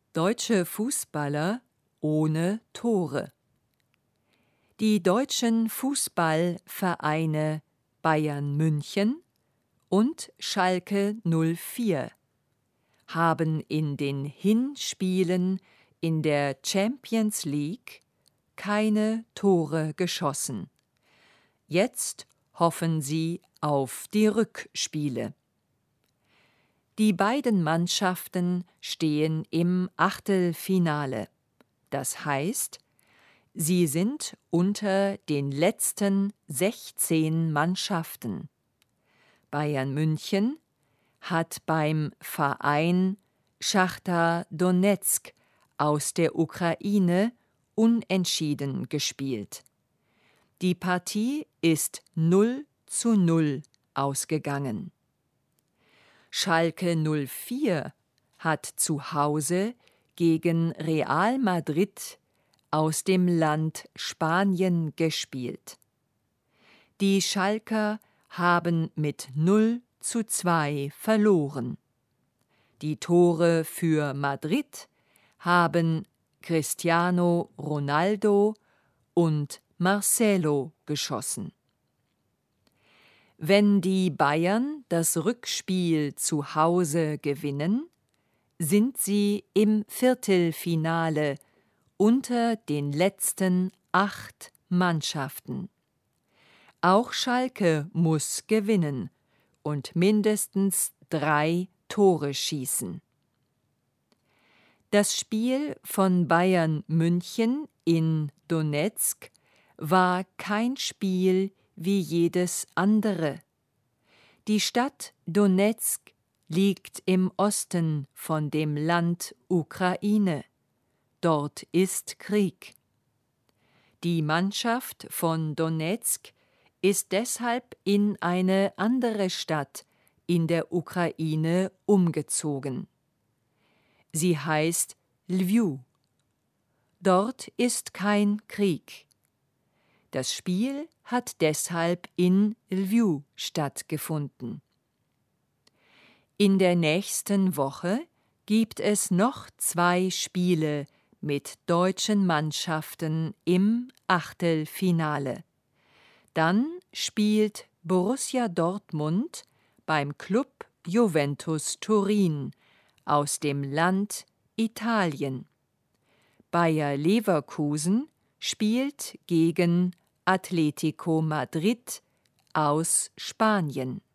Deutsche Fußballer ohne Tore. Die deutschen Fußballvereine Bayern München und Schalke 04 haben in den Hinspielen in der Champions League keine Tore geschossen. Jetzt hoffen sie auf die Rückspiele. Die beiden Mannschaften stehen im Achtelfinale. Das heißt, sie sind unter den letzten 16 Mannschaften. Bayern München hat beim Verein Schachtar Donezk aus der Ukraine unentschieden gespielt. Die Partie ist 0:0 ausgegangen. Schalke 04 hat zu Hause gegen Real Madrid aus dem Land Spanien gespielt. Die Schalker haben mit 0:2 verloren. Die Tore für Madrid haben Cristiano Ronaldo und Marcelo geschossen. Wenn die Bayern das Rückspiel zu Hause gewinnen, sind sie im Viertelfinale unter den letzten 8 Mannschaften. Auch Schalke muss gewinnen und mindestens 3 Tore schießen. Das Spiel von Bayern München in Donezk war kein Spiel wie jedes andere. Die Stadt Donezk liegt im Osten von dem Land Ukraine. Dort ist Krieg. Die Mannschaft von Donezk ist deshalb in eine andere Stadt in der Ukraine umgezogen. Sie heißt Lwiw. Dort ist kein Krieg. Das Spiel hat deshalb in Lwiw stattgefunden. In der nächsten Woche gibt es noch 2 Spiele mit deutschen Mannschaften im Achtelfinale. Dann spielt Borussia Dortmund beim Club Juventus Turin aus dem Land Italien. Bayer Leverkusen spielt gegen Atletico Madrid aus Spanien.